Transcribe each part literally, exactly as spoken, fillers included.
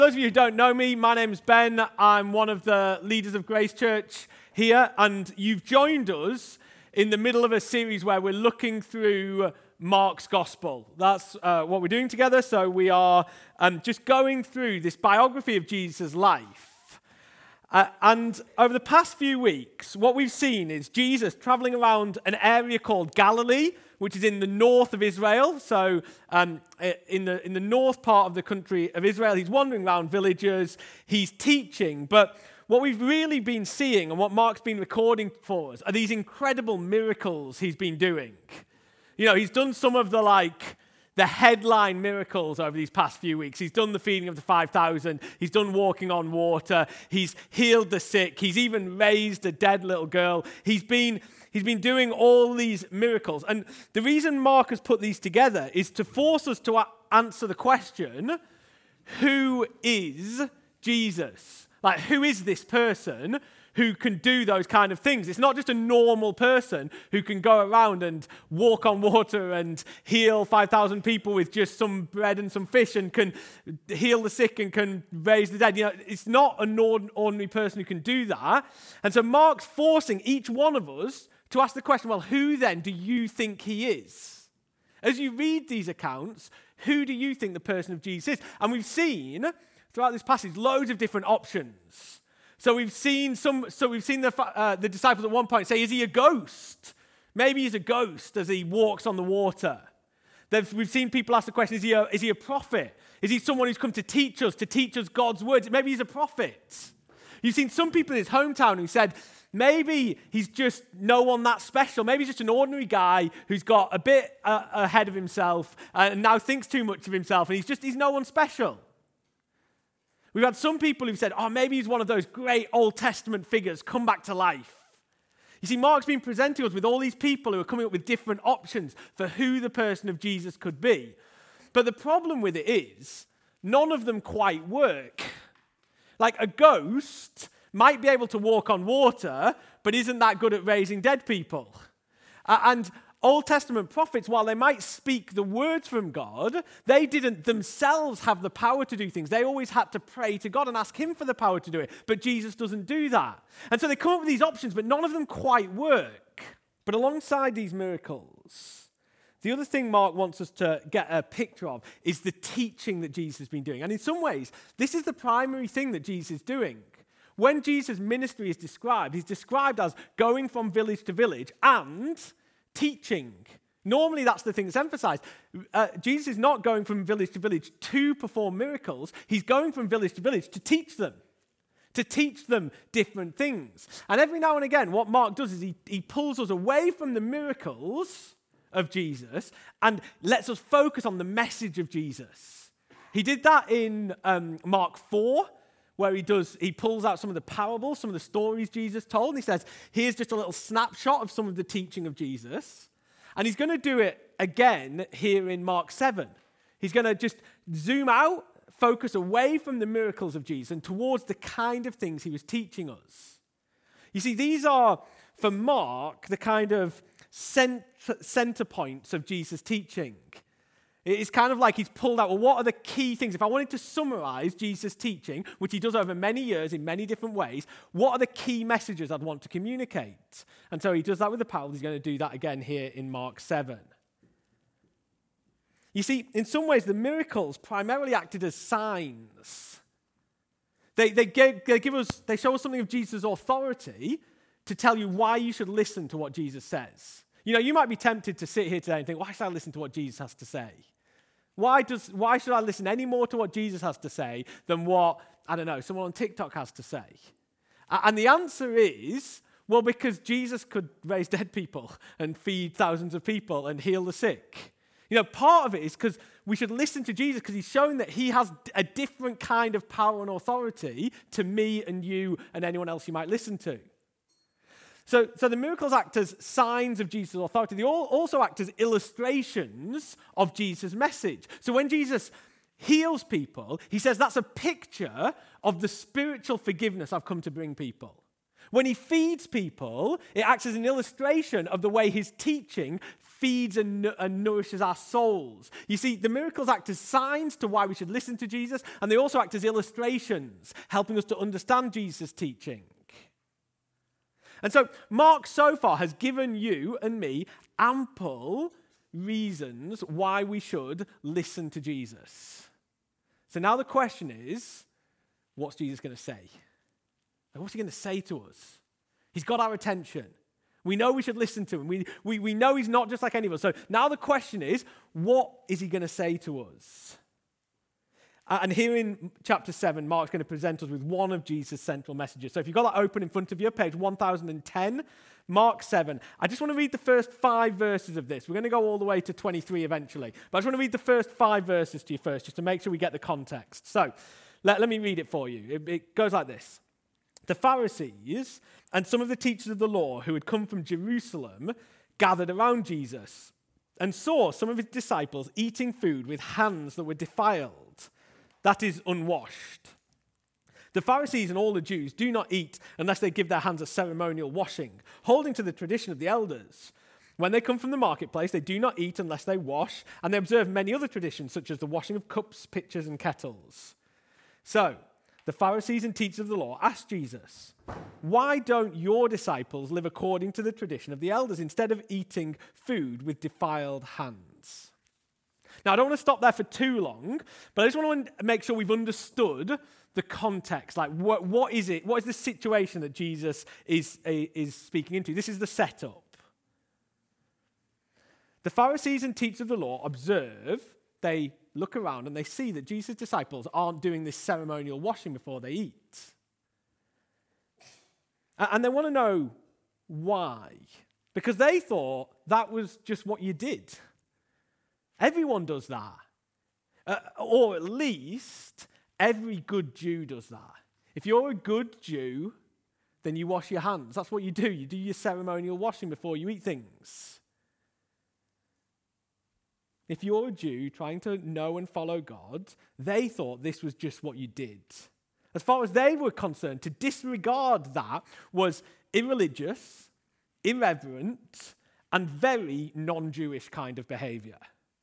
Those of you who don't know me, my name's Ben. I'm one of the leaders of Grace Church here, and you've joined us in the middle of a series where we're looking through Mark's Gospel. That's uh, what we're doing together, so we are um, just going through this biography of Jesus' life. Uh, and over the past few weeks, what we've seen is Jesus traveling around an area called Galilee, which is in the north of Israel. So um, in the in the north part of the country of Israel, he's wandering around villages, he's teaching. But what we've really been seeing and what Mark's been recording for us are these incredible miracles he's been doing. You know, he's done some of the like the headline miracles over these past few weeks. He's done the feeding of the five thousand. He's done walking on water. He's healed the sick. He's even raised a dead little girl. He's been He's been doing all these miracles. And the reason Mark has put these together is to force us to a- answer the question, who is Jesus? Like, who is this person who can do those kind of things? It's not just a normal person who can go around and walk on water and heal five thousand people with just some bread and some fish and can heal the sick and can raise the dead. You know, it's not an ordinary person who can do that. And so Mark's forcing each one of us to ask the question, well, who then do you think he is? As you read these accounts, who do you think the person of Jesus is? And we've seen throughout this passage loads of different options. So we've seen some. So we've seen the uh, the disciples at one point say, "Is he a ghost? Maybe he's a ghost as he walks on the water." They've, we've seen people ask the question, "Is he a, is he a prophet? Is he someone who's come to teach us, to teach us God's words? Maybe he's a prophet." You've seen some people in his hometown who said, maybe he's just no one that special. Maybe he's just an ordinary guy who's got a bit uh, ahead of himself and now thinks too much of himself, and he's just he's no one special. We've had some people who've said, oh, maybe he's one of those great Old Testament figures come back to life. You see, Mark's been presenting us with all these people who are coming up with different options for who the person of Jesus could be. But the problem with it is, none of them quite work. Like a ghost might be able to walk on water, but isn't that good at raising dead people. Uh, and Old Testament prophets, while they might speak the words from God, they didn't themselves have the power to do things. They always had to pray to God and ask him for the power to do it. But Jesus doesn't do that. And so they come up with these options, but none of them quite work. But alongside these miracles, the other thing Mark wants us to get a picture of is the teaching that Jesus has been doing. And in some ways, this is the primary thing that Jesus is doing. When Jesus' ministry is described, he's described as going from village to village and teaching. Normally, that's the thing that's emphasized. Uh, Jesus is not going from village to village to perform miracles. He's going from village to village to teach them, to teach them different things. And every now and again, what Mark does is he, he pulls us away from the miracles of Jesus and lets us focus on the message of Jesus. He did that in um, Mark four, where he does, he pulls out some of the parables, some of the stories Jesus told, and he says, here's just a little snapshot of some of the teaching of Jesus. And he's going to do it again here in Mark seven. He's going to just zoom out, focus away from the miracles of Jesus and towards the kind of things he was teaching us. You see, these are, for Mark, the kind of center, center points of Jesus' teaching. It's kind of like he's pulled out, well, what are the key things? If I wanted to summarize Jesus' teaching, which he does over many years in many different ways, what are the key messages I'd want to communicate? And so he does that with the parables. He's going to do that again here in Mark seven. You see, in some ways, the miracles primarily acted as signs. They, they, gave, they, give us, they show us something of Jesus' authority to tell you why you should listen to what Jesus says. You know, you might be tempted to sit here today and think, why should I listen to what Jesus has to say? Why does why should I listen any more to what Jesus has to say than what, I don't know, someone on TikTok has to say? And the answer is, well, because Jesus could raise dead people and feed thousands of people and heal the sick. You know, part of it is because we should listen to Jesus because he's shown that he has a different kind of power and authority to me and you and anyone else you might listen to. So, so the miracles act as signs of Jesus' authority. They all also act as illustrations of Jesus' message. So when Jesus heals people, he says that's a picture of the spiritual forgiveness I've come to bring people. When he feeds people, it acts as an illustration of the way his teaching feeds and, and nourishes our souls. You see, the miracles act as signs to why we should listen to Jesus, and they also act as illustrations, helping us to understand Jesus' teaching. And so Mark so far has given you and me ample reasons why we should listen to Jesus. So now the question is, what's Jesus going to say? What's he going to say to us? He's got our attention. We know we should listen to him. We, we, we know he's not just like any of us. So now the question is, what is he going to say to us? And here in chapter seven, Mark's going to present us with one of Jesus' central messages. So if you've got that open in front of you, page one thousand ten, Mark seven. I just want to read the first five verses of this. We're going to go all the way to twenty-three eventually. But I just want to read the first five verses to you first, just to make sure we get the context. So let, let me read it for you. It, it goes like this. The Pharisees and some of the teachers of the law who had come from Jerusalem gathered around Jesus and saw some of his disciples eating food with hands that were defiled, that is, unwashed. The Pharisees and all the Jews do not eat unless they give their hands a ceremonial washing, holding to the tradition of the elders. When they come from the marketplace, they do not eat unless they wash, and they observe many other traditions, such as the washing of cups, pitchers, and kettles. So, the Pharisees and teachers of the law asked Jesus, why don't your disciples live according to the tradition of the elders instead of eating food with defiled hands? Now, I don't want to stop there for too long, but I just want to make sure we've understood the context. Like, what, what is it? What is the situation that Jesus is, is speaking into? This is the setup. The Pharisees and teachers of the law observe, they look around and they see that Jesus' disciples aren't doing this ceremonial washing before they eat. And they want to know why. Because they thought that was just what you did. Everyone does that. Uh, or at least every good Jew does that. If you're a good Jew, then you wash your hands. That's what you do. You do your ceremonial washing before you eat things. If you're a Jew trying to know and follow God, they thought this was just what you did. As far as they were concerned, to disregard that was irreligious, irreverent, and very non-Jewish kind of behavior.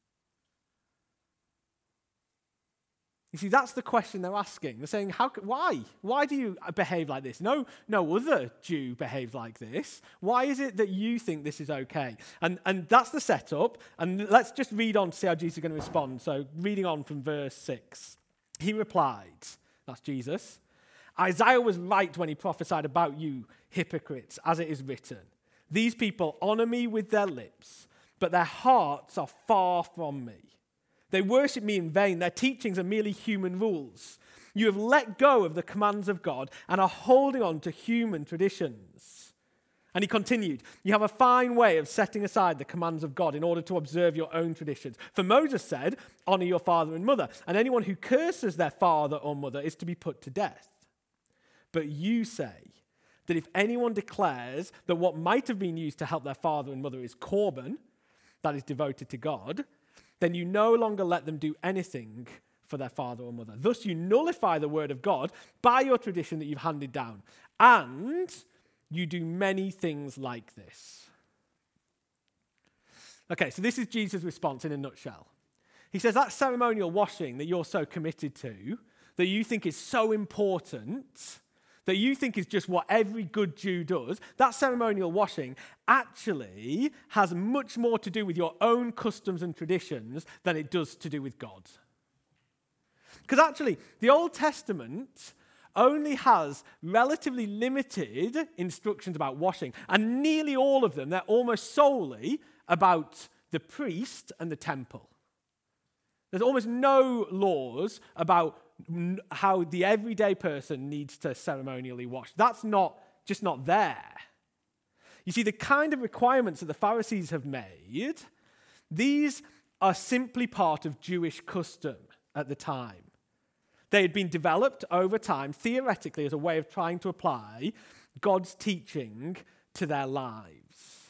You see, that's the question they're asking. They're saying, "How? Why? Why do you behave like this? No, no other Jew behaves like this. Why is it that you think this is okay?" And, and that's the setup. And let's just read on to see how Jesus is going to respond. So reading on from verse six. He replied, that's Jesus, Isaiah was right when he prophesied about you, hypocrites, as it is written. These people honor me with their lips, but their hearts are far from me. They worship me in vain. Their teachings are merely human rules. You have let go of the commands of God and are holding on to human traditions. And he continued, you have a fine way of setting aside the commands of God in order to observe your own traditions. For Moses said, honor your father and mother, and anyone who curses their father or mother is to be put to death. But you say that if anyone declares that what might have been used to help their father and mother is korban, that is devoted to God, then you no longer let them do anything for their father or mother. Thus you nullify the word of God by your tradition that you've handed down. And you do many things like this. Okay, so this is Jesus' response in a nutshell. He says that ceremonial washing that you're so committed to, that you think is so important, that you think is just what every good Jew does, that ceremonial washing actually has much more to do with your own customs and traditions than it does to do with God. Because actually, the Old Testament only has relatively limited instructions about washing, and nearly all of them, they're almost solely about the priest and the temple. There's almost no laws about how the everyday person needs to ceremonially wash. That's not just not there. You see, the kind of requirements that the Pharisees have made, these are simply part of Jewish custom at the time. They had been developed over time, theoretically, as a way of trying to apply God's teaching to their lives.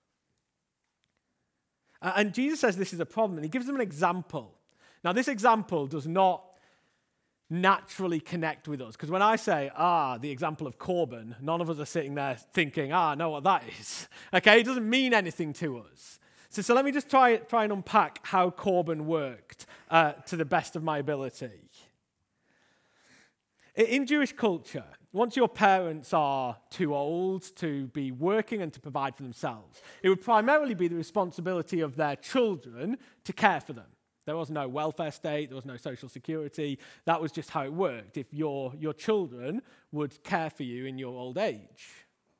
And Jesus says this is a problem, and he gives them an example. Now, this example does not naturally connect with us. Because when I say, ah, the example of Corban, none of us are sitting there thinking, ah, I know what that is. Okay, it doesn't mean anything to us. So, so let me just try, try and unpack how Corban worked uh, to the best of my ability. In Jewish culture, once your parents are too old to be working and to provide for themselves, it would primarily be the responsibility of their children to care for them. There was no welfare state, there was no social security. That was just how it worked. If your, your children would care for you in your old age.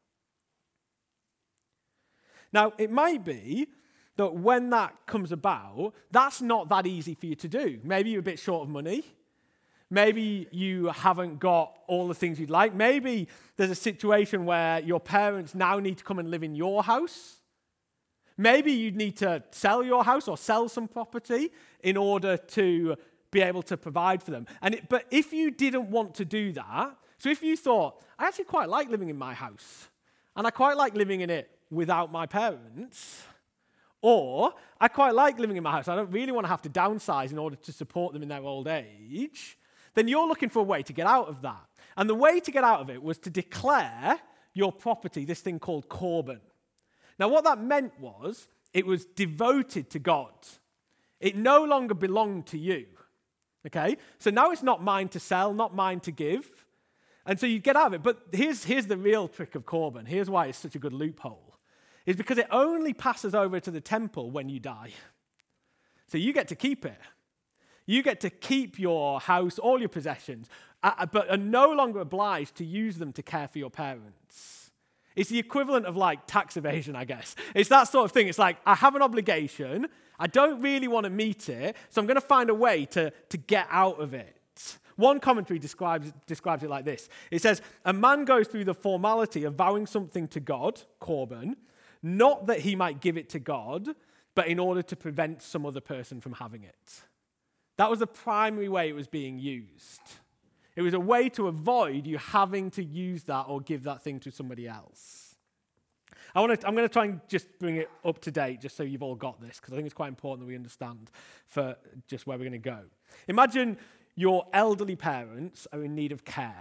Now, it might be that when that comes about, that's not that easy for you to do. Maybe you're a bit short of money. Maybe you haven't got all the things you'd like. Maybe there's a situation where your parents now need to come and live in your house. Maybe you'd need to sell your house or sell some property in order to be able to provide for them. And it, but if you didn't want to do that, so if you thought, I actually quite like living in my house, and I quite like living in it without my parents, or I quite like living in my house, I don't really want to have to downsize in order to support them in their old age, then you're looking for a way to get out of that. And the way to get out of it was to declare your property, this thing called Corban. Now, what that meant was it was devoted to God. It no longer belonged to you, okay? So now it's not mine to sell, not mine to give. And so you get out of it. But here's, here's the real trick of Corban. Here's why it's such a good loophole. It's because it only passes over to the temple when you die. So you get to keep it. You get to keep your house, all your possessions, uh, but are no longer obliged to use them to care for your parents. It's the equivalent of like tax evasion, I guess. It's that sort of thing. It's like, I have an obligation. I don't really want to meet it, so I'm going to find a way to, to get out of it. One commentary describes, describes it like this. It says, a man goes through the formality of vowing something to God, Corban, not that he might give it to God, but in order to prevent some other person from having it. That was the primary way it was being used. It was a way to avoid you having to use that or give that thing to somebody else. I want to, I'm going to try and just bring it up to date just so you've all got this, because I think it's quite important that we understand for just where we're going to go. Imagine your elderly parents are in need of care.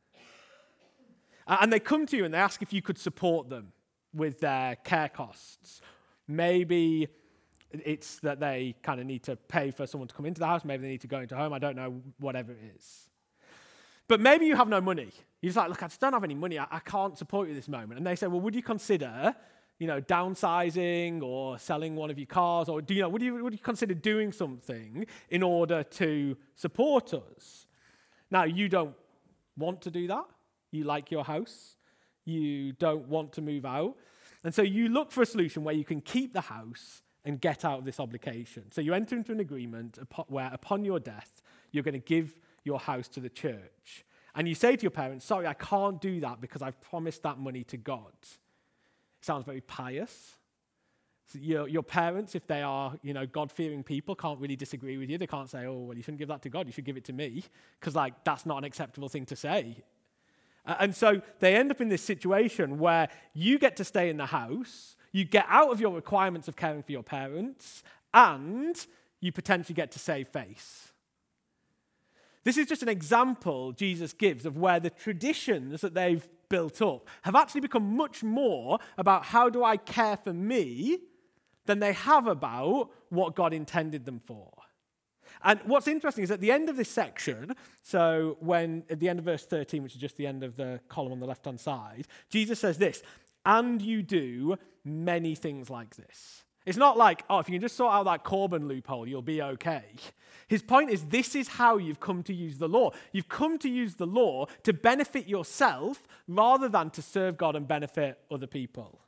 And they come to you and they ask if you could support them with their care costs. Maybe it's that they kind of need to pay for someone to come into the house. Maybe they need to go into home. I don't know, whatever it is. But maybe you have no money. You're just like, look, I just don't have any money. I, I can't support you at this moment. And they say, well, would you consider, you know, downsizing or selling one of your cars? Or do you know, would you, would you consider doing something in order to support us? Now, you don't want to do that. You like your house. You don't want to move out. And so you look for a solution where you can keep the house and get out of this obligation. So you enter into an agreement where upon your death, you're going to give your house to the church. And you say to your parents, sorry, I can't do that because I've promised that money to God. It sounds very pious. So your, your parents, if they are, you know, God-fearing people, can't really disagree with you. They can't say, oh, well, you shouldn't give that to God. You should give it to me. Because, like, that's not an acceptable thing to say. Uh, and so they end up in this situation where you get to stay in the house, you get out of your requirements of caring for your parents, and you potentially get to save face. This is just an example Jesus gives of where the traditions that they've built up have actually become much more about how do I care for me than they have about what God intended them for. And what's interesting is at the end of this section, so when at the end of verse thirteen, which is just the end of the column on the left-hand side, Jesus says this, and you do many things like this. It's not like, oh, if you can just sort out that Corban loophole, you'll be okay. His point is, this is how you've come to use the law. You've come to use the law to benefit yourself rather than to serve God and benefit other people.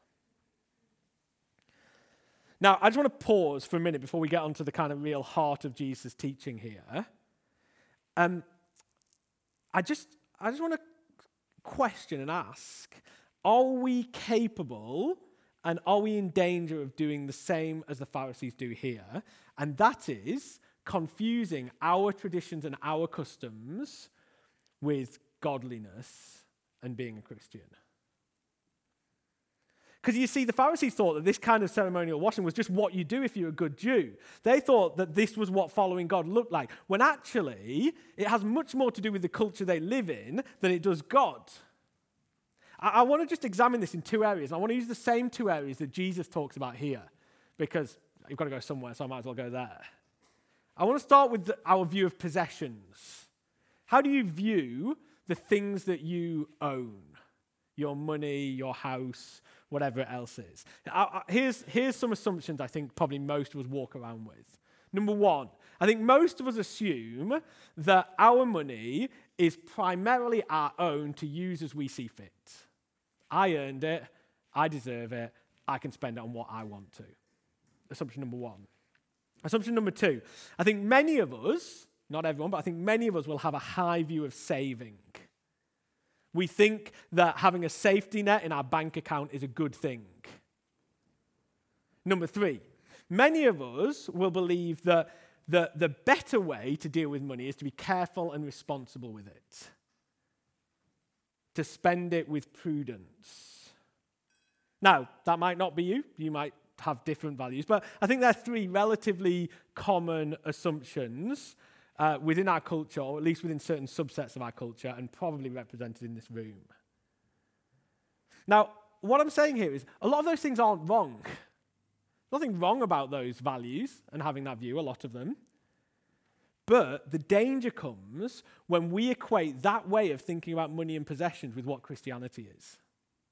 Now, I just want to pause for a minute before we get onto the kind of real heart of Jesus' teaching here. Um, I just, I just want to question and ask, are we capable and are we in danger of doing the same as the Pharisees do here? And that is confusing our traditions and our customs with godliness and being a Christian. Because you see, the Pharisees thought that this kind of ceremonial washing was just what you do if you're a good Jew. They thought that this was what following God looked like, when actually it has much more to do with the culture they live in than it does God. I, I want to just examine this in two areas. I want to use the same two areas that Jesus talks about here, because you've got to go somewhere, so I might as well go there. I want to start with the, our view of possessions. How do you view the things that you own? Your money, your house, whatever else is. I, I, here's, here's some assumptions I think probably most of us walk around with. Number one, I think most of us assume that our money is primarily our own to use as we see fit. I earned it, I deserve it, I can spend it on what I want to. Assumption number one. Assumption number two, I think many of us, not everyone, but I think many of us will have a high view of saving. We think that having a safety net in our bank account is a good thing. Number three, many of us will believe that the, the better way to deal with money is to be careful and responsible with it, to spend it with prudence. Now, that might not be you. You might have different values, but I think there are three relatively common assumptions Uh, within our culture, or at least within certain subsets of our culture, and probably represented in this room. Now, what I'm saying here is a lot of those things aren't wrong. Nothing wrong about those values and having that view, a lot of them. But the danger comes when we equate that way of thinking about money and possessions with what Christianity is.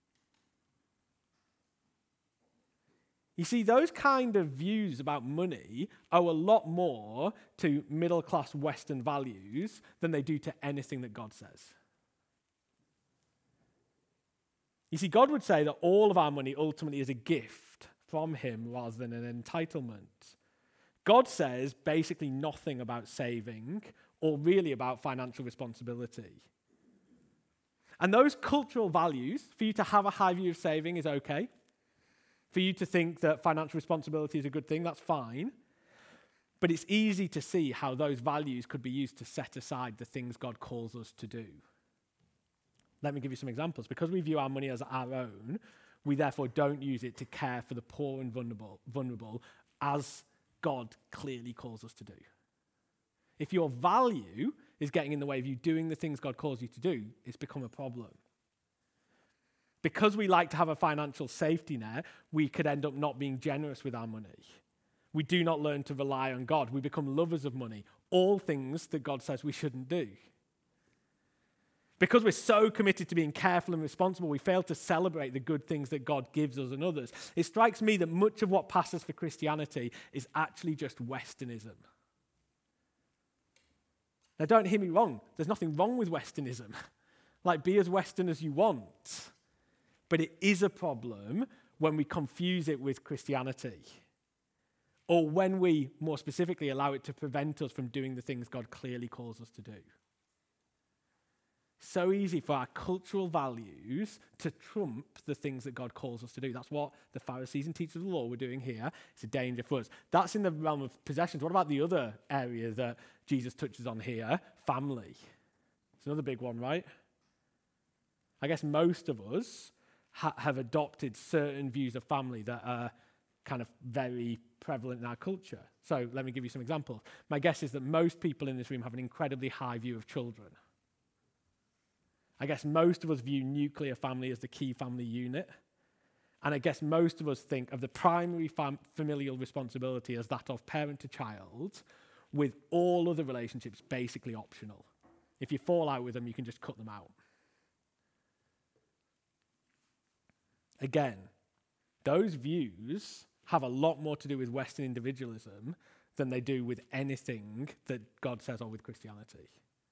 You see, those kind of views about money owe a lot more to middle-class Western values than they do to anything that God says. You see, God would say that all of our money ultimately is a gift from him rather than an entitlement. God says basically nothing about saving or really about financial responsibility. And those cultural values, for you to have a high view of saving is okay. For you to think that financial responsibility is a good thing, that's fine. But it's easy to see how those values could be used to set aside the things God calls us to do. Let me give you some examples. Because we view our money as our own, we therefore don't use it to care for the poor and vulnerable, vulnerable as God clearly calls us to do. If your value is getting in the way of you doing the things God calls you to do, it's become a problem. Because we like to have a financial safety net, we could end up not being generous with our money. We do not learn to rely on God. We become lovers of money, all things that God says we shouldn't do. Because we're so committed to being careful and responsible, we fail to celebrate the good things that God gives us and others. It strikes me that much of what passes for Christianity is actually just Westernism. Now, don't hear me wrong. There's nothing wrong with Westernism. Like, be as Western as you want. But it is a problem when we confuse it with Christianity, or when we, more specifically, allow it to prevent us from doing the things God clearly calls us to do. So easy for our cultural values to trump the things that God calls us to do. That's what the Pharisees and teachers of the law were doing here. It's a danger for us. That's in the realm of possessions. What about the other area that Jesus touches on here? Family. It's another big one, right? I guess most of us ha- have adopted certain views of family that are kind of very prevalent in our culture. So let me give you some examples. My guess is that most people in this room have an incredibly high view of children. I guess most of us view nuclear family as the key family unit. And I guess most of us think of the primary fam- familial responsibility as that of parent to child, with all other relationships basically optional. If you fall out with them, you can just cut them out. Again, those views have a lot more to do with Western individualism than they do with anything that God says or with Christianity.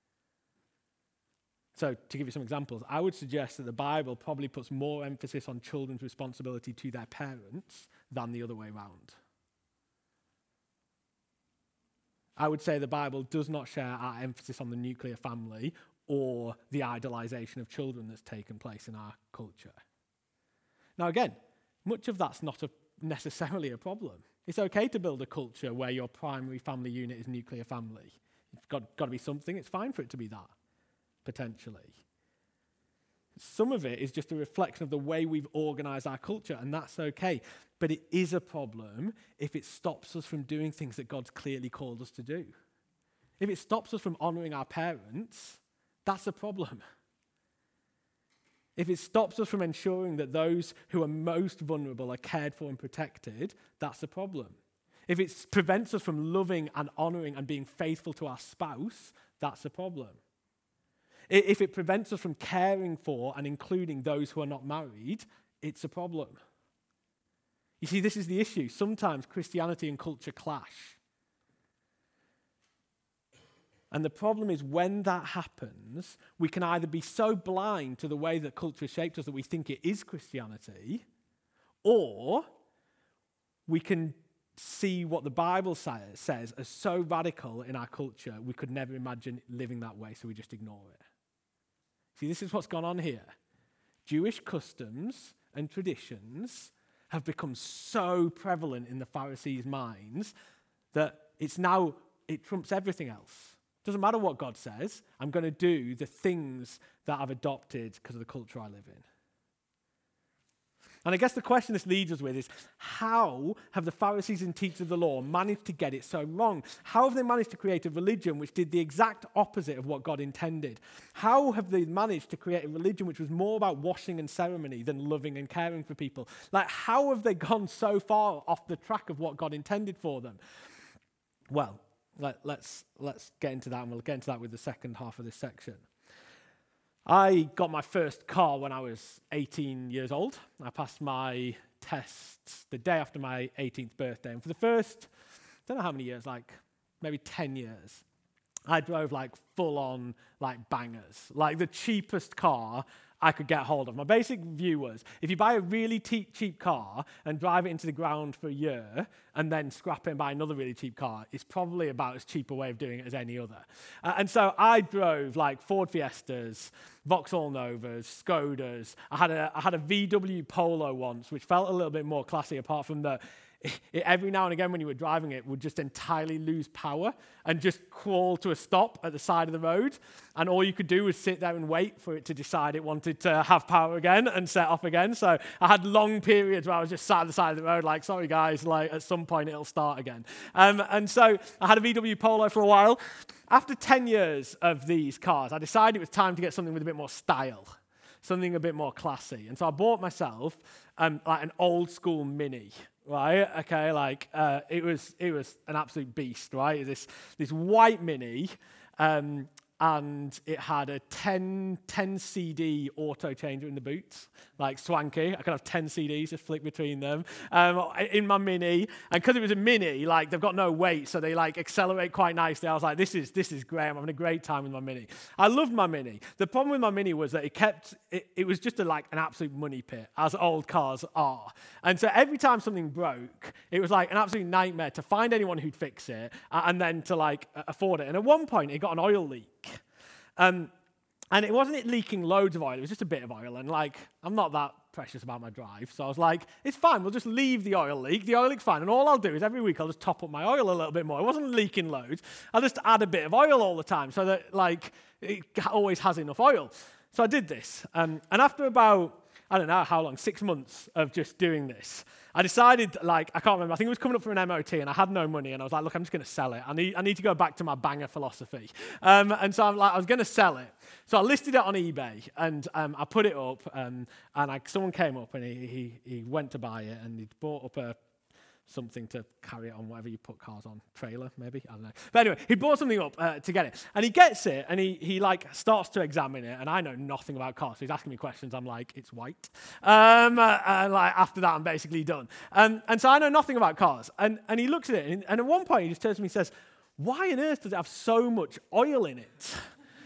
So, to give you some examples, I would suggest that the Bible probably puts more emphasis on children's responsibility to their parents than the other way around. I would say the Bible does not share our emphasis on the nuclear family or the idolization of children that's taken place in our culture. Now, again, much of that's not a, necessarily a problem. It's okay to build a culture where your primary family unit is nuclear family. It's got, got to be something. It's fine for it to be that. Potentially. Some of it is just a reflection of the way we've organized our culture, and that's okay. But it is a problem if it stops us from doing things that God's clearly called us to do. If it stops us from honoring our parents, that's a problem. If it stops us from ensuring that those who are most vulnerable are cared for and protected, that's a problem. If it prevents us from loving and honoring and being faithful to our spouse, that's a problem. If it prevents us from caring for and including those who are not married, it's a problem. You see, this is the issue. Sometimes Christianity and culture clash. And the problem is when that happens, we can either be so blind to the way that culture shaped us that we think it is Christianity, or we can see what the Bible says as so radical in our culture, we could never imagine living that way, so we just ignore it. See, this is what's gone on here. Jewish customs and traditions have become so prevalent in the Pharisees' minds that it's now, it trumps everything else. Doesn't matter what God says, I'm going to do the things that I've adopted because of the culture I live in. And I guess the question this leads us with is, how have the Pharisees and teachers of the law managed to get it so wrong? How have they managed to create a religion which did the exact opposite of what God intended? How have they managed to create a religion which was more about washing and ceremony than loving and caring for people? Like, how have they gone so far off the track of what God intended for them? Well, let, let's, let's get into that, and we'll get into that with the second half of this section. I got my first car when I was eighteen years old. I passed my tests the day after my eighteenth birthday. And for the first, I don't know how many years, like maybe ten years, I drove like full-on like bangers, like the cheapest car I could get hold of. My basic view was, if you buy a really te- cheap car and drive it into the ground for a year and then scrap it and buy another really cheap car, it's probably about as cheap a way of doing it as any other. Uh, and so I drove like Ford Fiestas, Vauxhall Novas, Skodas. I had a I had a V W Polo once, which felt a little bit more classy, apart from the It, every now and again when you were driving it would just entirely lose power and just crawl to a stop at the side of the road, and all you could do was sit there and wait for it to decide it wanted to have power again and set off again. So I had long periods where I was just sat at the side of the road like, sorry guys, like at some point it'll start again. Um, and so I had a V W Polo for a while. After ten years of these cars, I decided it was time to get something with a bit more style, something a bit more classy. And so I bought myself um, like an old school Mini. Right, okay, like, uh, it was it was an absolute beast, right? This this white Mini, um, and it had a ten C D auto changer in the boot, like swanky. I could have ten C Ds, just flick between them, um, in my Mini. And because it was a Mini, like, they've got no weight, so they, like, accelerate quite nicely. I was like, this is this is great. I'm having a great time with my Mini. I loved my Mini. The problem with my Mini was that it kept, it, it was just a, like an absolute money pit, as old cars are. And so every time something broke, it was like an absolute nightmare to find anyone who'd fix it uh, and then to, like, afford it. And at one point, it got an oil leak. Um, and it wasn't it leaking loads of oil, it was just a bit of oil, and like, I'm not that precious about my drive, so I was like, it's fine, we'll just leave the oil leak, the oil leak's fine, and all I'll do is every week I'll just top up my oil a little bit more. It wasn't leaking loads, I'll just add a bit of oil all the time, so that, like, it always has enough oil. So I did this, um, and after about, I don't know how long, six months of just doing this, I decided, like, I can't remember, I think it was coming up for an M O T, and I had no money, and I was like, look, I'm just going to sell it. I need I need to go back to my banger philosophy. Um, and so I'm like, I was going to sell it. So I listed it on eBay, and um, I put it up, um, and I, someone came up, and he, he he went to buy it, and he bought up a something to carry it on, whatever you put cars on, trailer maybe, I don't know. But anyway, he bought something up uh, to get it, and he gets it, and he he like starts to examine it, and I know nothing about cars, so he's asking me questions. I'm like, it's white, um, uh, and like after that, I'm basically done. Um, and so I know nothing about cars, and and he looks at it, and, and at one point he just turns to me and says, "Why on earth does it have so much oil in it?"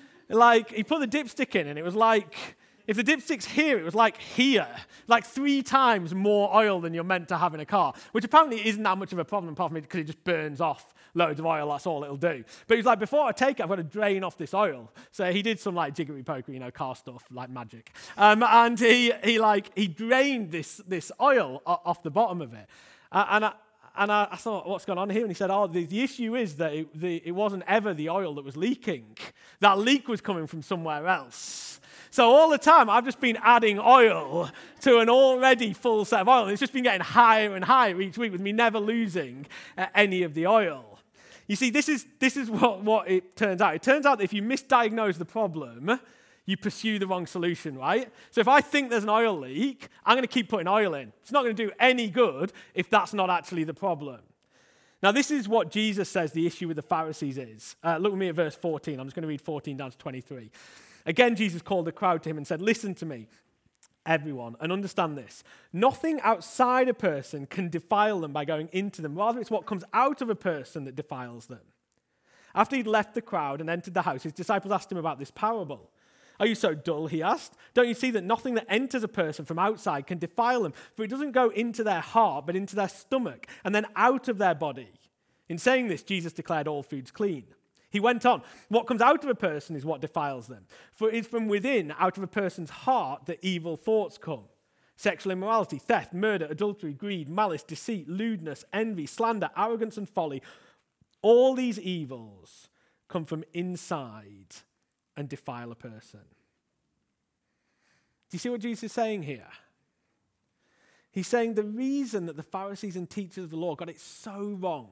Like, he put the dipstick in, and it was like, if the dipstick's here, it was like here, like three times more oil than you're meant to have in a car, which apparently isn't that much of a problem, apart from because it just burns off loads of oil, that's all it'll do. But he's like, before I take it, I've got to drain off this oil. So he did some like jiggery pokery, you know, car stuff, like magic. Um, and he he like, he drained this this oil off the bottom of it. Uh, and I, and I, I thought, what's going on here? And he said, oh, the, the issue is that it, the, it wasn't ever the oil that was leaking. That leak was coming from somewhere else. So all the time, I've just been adding oil to an already full set of oil. And it's just been getting higher and higher each week with me never losing uh, any of the oil. You see, this is, this is what, what it turns out. It turns out that if you misdiagnose the problem, you pursue the wrong solution, right? So if I think there's an oil leak, I'm going to keep putting oil in. It's not going to do any good if that's not actually the problem. Now, this is what Jesus says the issue with the Pharisees is. Uh, look with me at verse fourteen. I'm just going to read fourteen down to twenty-three. Again, Jesus called the crowd to him and said, listen to me, everyone, and understand this. Nothing outside a person can defile them by going into them. Rather, it's what comes out of a person that defiles them. After he'd left the crowd and entered the house, his disciples asked him about this parable. Are you so dull, he asked? Don't you see that nothing that enters a person from outside can defile them? For it doesn't go into their heart, but into their stomach, and then out of their body. In saying this, Jesus declared all foods clean. He went on, what comes out of a person is what defiles them. For it is from within, out of a person's heart, that evil thoughts come. Sexual immorality, theft, murder, adultery, greed, malice, deceit, lewdness, envy, slander, arrogance, and folly. All these evils come from inside and defile a person. Do you see what Jesus is saying here? He's saying the reason that the Pharisees and teachers of the law got it so wrong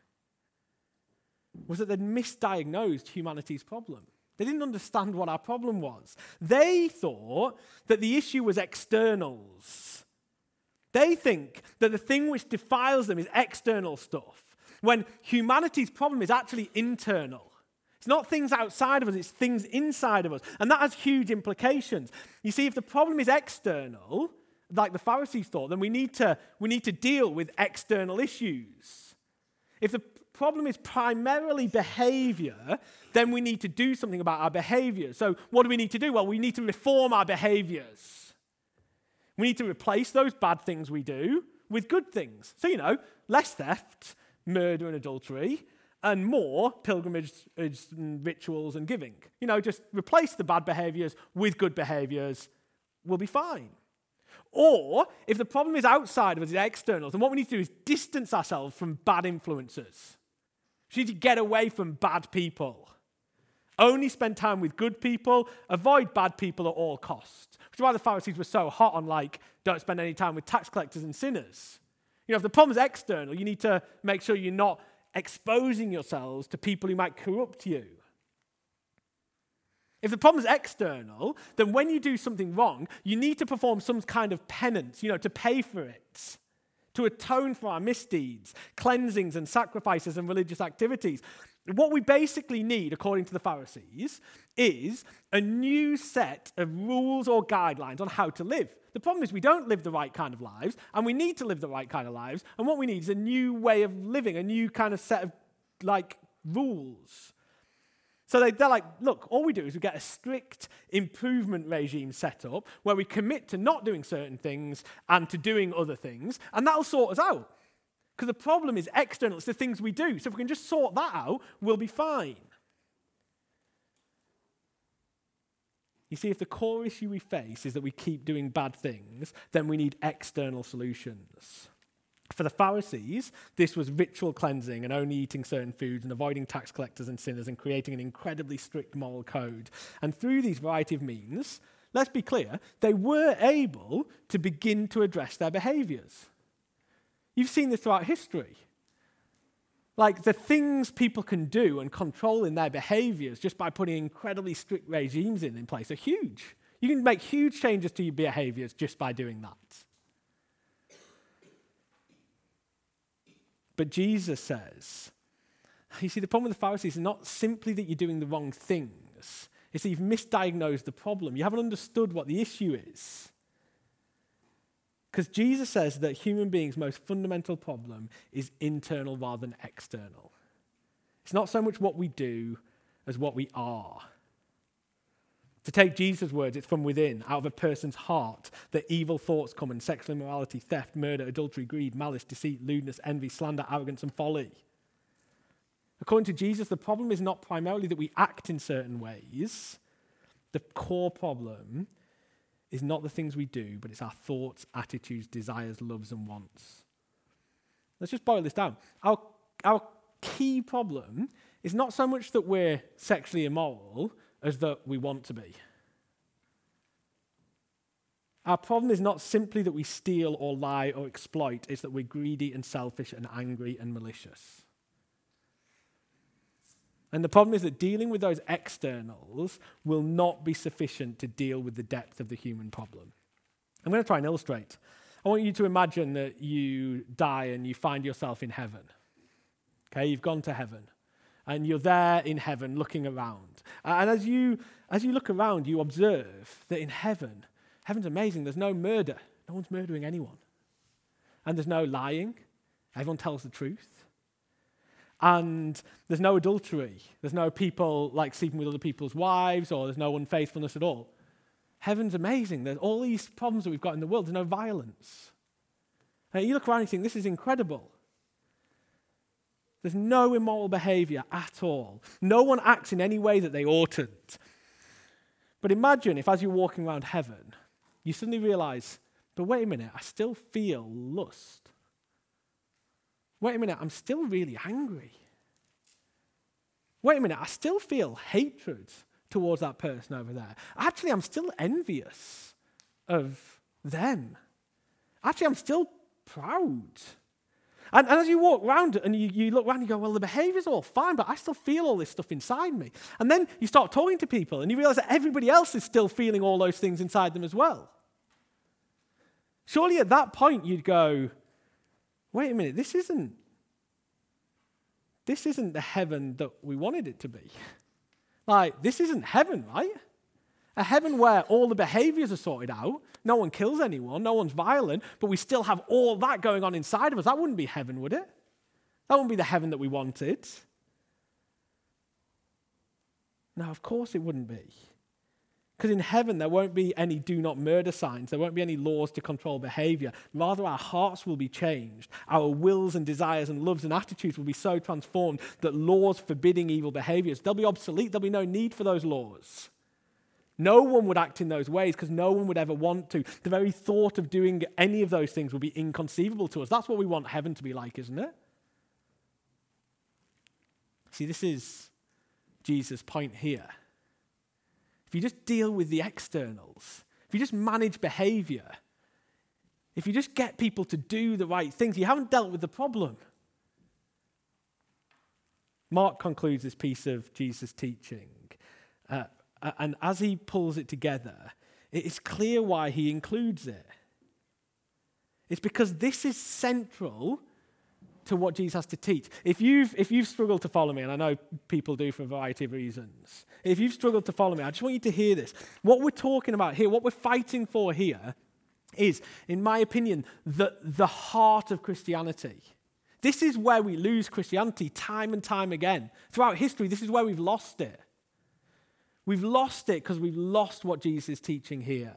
was that they'd misdiagnosed humanity's problem. They didn't understand what our problem was. They thought that the issue was externals. They think that the thing which defiles them is external stuff, when humanity's problem is actually internal. It's not things outside of us, it's things inside of us. And that has huge implications. You see, if the problem is external, like the Pharisees thought, then we need to, we need to deal with external issues. If the problem is primarily behavior, then we need to do something about our behavior. So what do we need to do? Well, we need to reform our behaviors. We need to replace those bad things we do with good things. So, you know, less theft, murder and adultery, and more pilgrimage and rituals and giving. You know, just replace the bad behaviors with good behaviors, we'll be fine. Or, if the problem is outside of us, it's external, then what we need to do is distance ourselves from bad influences. We need to get away from bad people. Only spend time with good people, avoid bad people at all costs. Which is why the Pharisees were so hot on, like, don't spend any time with tax collectors and sinners. You know, if the problem is external, you need to make sure you're not exposing yourselves to people who might corrupt you. If the problem is external, then when you do something wrong, you need to perform some kind of penance, you know, to pay for it, to atone for our misdeeds, cleansings and sacrifices and religious activities. What we basically need, according to the Pharisees, is a new set of rules or guidelines on how to live. The problem is we don't live the right kind of lives, and we need to live the right kind of lives, and what we need is a new way of living, a new kind of set of, like, rules. So they, they're like, look, all we do is we get a strict improvement regime set up where we commit to not doing certain things and to doing other things, and that'll sort us out. Because the problem is external, it's the things we do. So if we can just sort that out, we'll be fine. You see, if the core issue we face is that we keep doing bad things, then we need external solutions. For the Pharisees, this was ritual cleansing and only eating certain foods and avoiding tax collectors and sinners and creating an incredibly strict moral code. And through these variety of means, let's be clear, they were able to begin to address their behaviors. You've seen this throughout history. Like, the things people can do and control in their behaviors just by putting incredibly strict regimes in, in place are huge. You can make huge changes to your behaviors just by doing that. But Jesus says, you see, the problem with the Pharisees is not simply that you're doing the wrong things. It's that you've misdiagnosed the problem. You haven't understood what the issue is. Because Jesus says that human beings' most fundamental problem is internal rather than external. It's not so much what we do as what we are. To take Jesus' words, it's from within, out of a person's heart, that evil thoughts come, and sexual immorality, theft, murder, adultery, greed, malice, deceit, lewdness, envy, slander, arrogance, and folly. According to Jesus, the problem is not primarily that we act in certain ways. The core problem is not the things we do, but it's our thoughts, attitudes, desires, loves, and wants. let's just boil this down. Our, our key problem is not so much that we're sexually immoral as that we want to be. Our problem is not simply that we steal or lie or exploit, it's that we're greedy and selfish and angry and malicious. And the problem is that dealing with those externals will not be sufficient to deal with the depth of the human problem. I'm going to try and illustrate. I want you to imagine that you die and you find yourself in heaven. Okay, you've gone to heaven. And you're there in heaven looking around. And as you, as you look around, you observe that in heaven, heaven's amazing. There's no murder. No one's murdering anyone. And there's no lying. Everyone tells the truth. And there's no adultery. There's no people like sleeping with other people's wives, or there's no unfaithfulness at all. Heaven's amazing. There's all these problems that we've got in the world. There's no violence. And you look around and you think, this is incredible. There's no immoral behavior at all. No one acts in any way that they oughtn't. But imagine if as you're walking around heaven, you suddenly realize, but wait a minute, I still feel lust. Wait a minute, I'm still really angry. Wait a minute, I still feel hatred towards that person over there. Actually, I'm still envious of them. Actually, I'm still proud. And, and as you walk around and you, you look around and you go, well, the behavior's all fine, but I still feel all this stuff inside me. And then you start talking to people and you realize that everybody else is still feeling all those things inside them as well. Surely at that point you'd go, wait a minute, this isn't, this isn't the heaven that we wanted it to be. Like, this isn't heaven, right? A heaven where all the behaviors are sorted out, no one kills anyone, no one's violent, but we still have all that going on inside of us. That wouldn't be heaven, would it? That wouldn't be the heaven that we wanted. No, of course it wouldn't be. Because in heaven, there won't be any do not murder signs. There won't be any laws to control behavior. Rather, our hearts will be changed. Our wills and desires and loves and attitudes will be so transformed that laws forbidding evil behaviors, they'll be obsolete. There'll be no need for those laws. No one would act in those ways because no one would ever want to. The very thought of doing any of those things would be inconceivable to us. That's what we want heaven to be like, isn't it? See, this is Jesus' point here. If you just deal with the externals, if you just manage behavior, if you just get people to do the right things, you haven't dealt with the problem. Mark concludes this piece of Jesus' teaching, uh, and as he pulls it together, it is clear why he includes it. It's because this is central to what Jesus has to teach. If you've, if you've struggled to follow me, and I know people do for a variety of reasons, if you've struggled to follow me, I just want you to hear this. What we're talking about here, what we're fighting for here, is, in my opinion, the, the heart of Christianity. This is where we lose Christianity time and time again. Throughout history, this is where we've lost it. We've lost it because we've lost what Jesus is teaching here.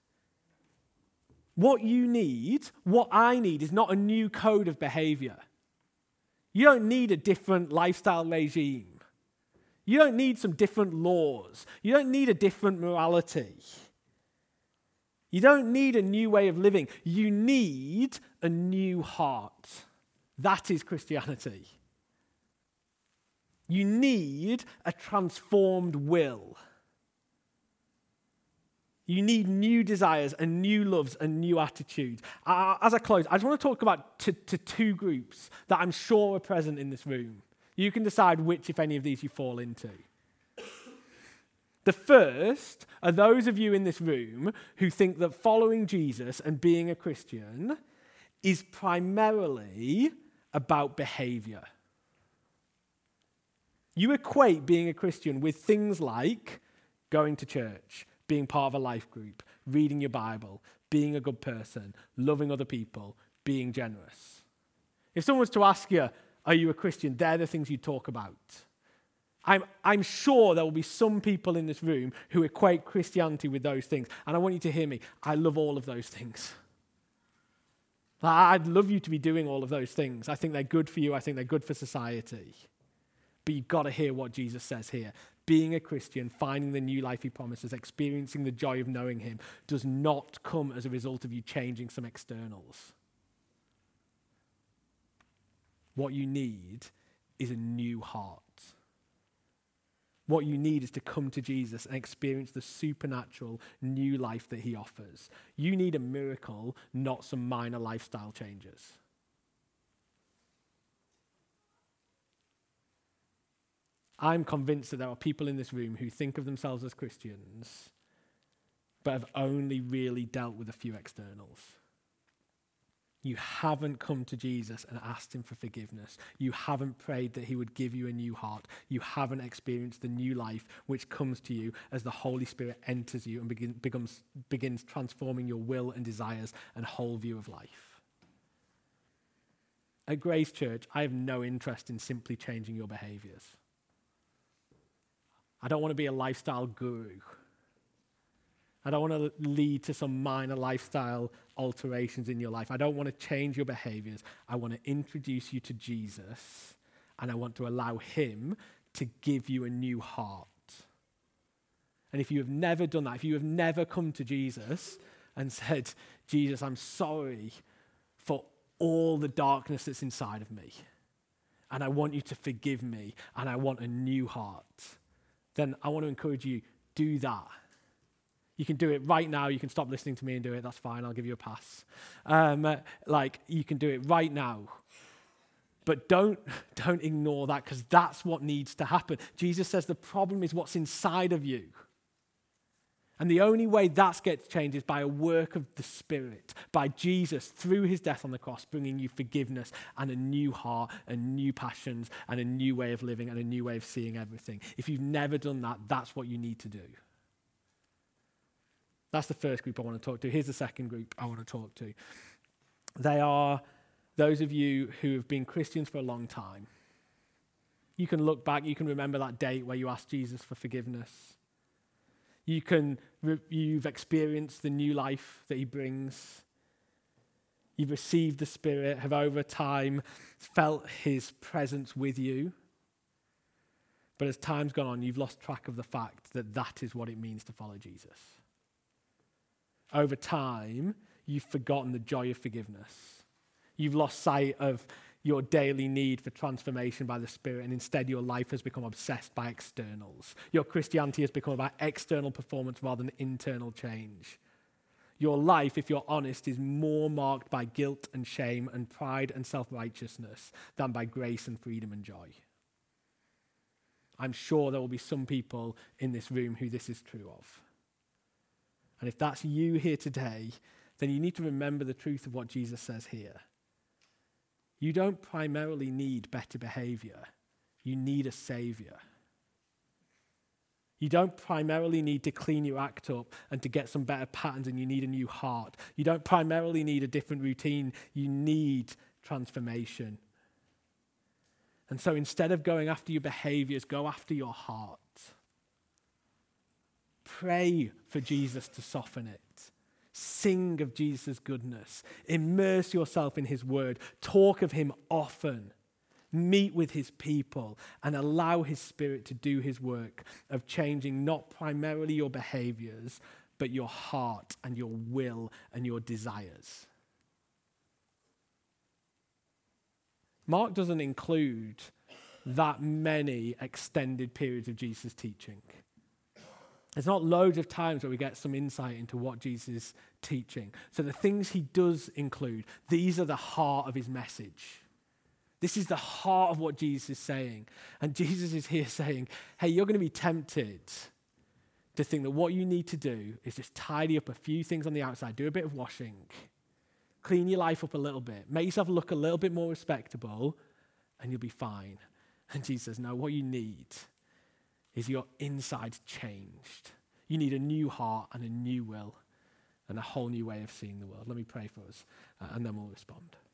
What you need, what I need, is not a new code of behavior. You don't need a different lifestyle regime. You don't need some different laws. You don't need a different morality. You don't need a new way of living. You need a new heart. That is Christianity. You need a transformed will. You need new desires and new loves and new attitudes. Uh, as I close, I just want to talk about t- to two groups that I'm sure are present in this room. You can decide which, if any of these, you fall into. The first are those of you in this room who think that following Jesus and being a Christian is primarily about behavior. You equate being a Christian with things like going to church, being part of a life group, reading your Bible, being a good person, loving other people, being generous. If someone was to ask you, are you a Christian? They're the things you talk about. I'm, I'm sure there will be some people in this room who equate Christianity with those things. And I want you to hear me. I love all of those things. I'd love you to be doing all of those things. I think they're good for you. I think they're good for society. But you've got to hear what Jesus says here. Being a Christian, finding the new life he promises, experiencing the joy of knowing him, does not come as a result of you changing some externals. What you need is a new heart. What you need is to come to Jesus and experience the supernatural new life that he offers. You need a miracle, not some minor lifestyle changes. I'm convinced that there are people in this room who think of themselves as Christians, but have only really dealt with a few externals. You haven't come to Jesus and asked him for forgiveness. You haven't prayed that he would give you a new heart. You haven't experienced the new life which comes to you as the Holy Spirit enters you and begin, becomes, begins transforming your will and desires and whole view of life. At Grace Church, I have no interest in simply changing your behaviors. I don't want to be a lifestyle guru. I don't want to lead to some minor lifestyle alterations in your life. I don't want to change your behaviors. I want to introduce you to Jesus, and I want to allow him to give you a new heart. And if you have never done that, if you have never come to Jesus and said, Jesus, I'm sorry for all the darkness that's inside of me, and I want you to forgive me, and I want a new heart, then I want to encourage you, do that. You can do it right now. You can stop listening to me and do it. That's fine. I'll give you a pass. Um, uh, like, you can do it right now. But don't, don't ignore that, because that's what needs to happen. Jesus says the problem is what's inside of you. And the only way that gets changed is by a work of the Spirit, by Jesus, through his death on the cross, bringing you forgiveness and a new heart and new passions and a new way of living and a new way of seeing everything. If you've never done that, that's what you need to do. That's the first group I want to talk to. Here's the second group I want to talk to. They are those of you who have been Christians for a long time. You can look back, you can remember that date where you asked Jesus for forgiveness. You can, you've experienced the new life that he brings. You've received the Spirit, have over time felt his presence with you. But as time's gone on, you've lost track of the fact that that is what it means to follow Jesus. Over time, you've forgotten the joy of forgiveness. You've lost sight of your daily need for transformation by the Spirit, and instead your life has become obsessed by externals. Your Christianity has become about external performance rather than internal change. Your life, if you're honest, is more marked by guilt and shame and pride and self-righteousness than by grace and freedom and joy. I'm sure there will be some people in this room who this is true of. And if that's you here today, then you need to remember the truth of what Jesus says here. You don't primarily need better behavior. You need a savior. You don't primarily need to clean your act up and to get some better patterns, and you need a new heart. You don't primarily need a different routine. You need transformation. And so instead of going after your behaviors, go after your heart. Pray for Jesus to soften it. Sing of Jesus' goodness. Immerse yourself in his word. Talk of him often. Meet with his people and allow his Spirit to do his work of changing not primarily your behaviors, but your heart and your will and your desires. Mark doesn't include that many extended periods of Jesus' teaching. There's not loads of times where we get some insight into what Jesus is teaching. So the things he does include, these are the heart of his message. This is the heart of what Jesus is saying. And Jesus is here saying, hey, you're going to be tempted to think that what you need to do is just tidy up a few things on the outside, do a bit of washing, clean your life up a little bit, make yourself look a little bit more respectable, and you'll be fine. And Jesus says, no, what you need is your inside changed. You need a new heart and a new will and a whole new way of seeing the world. Let me pray for us, uh, and then we'll respond.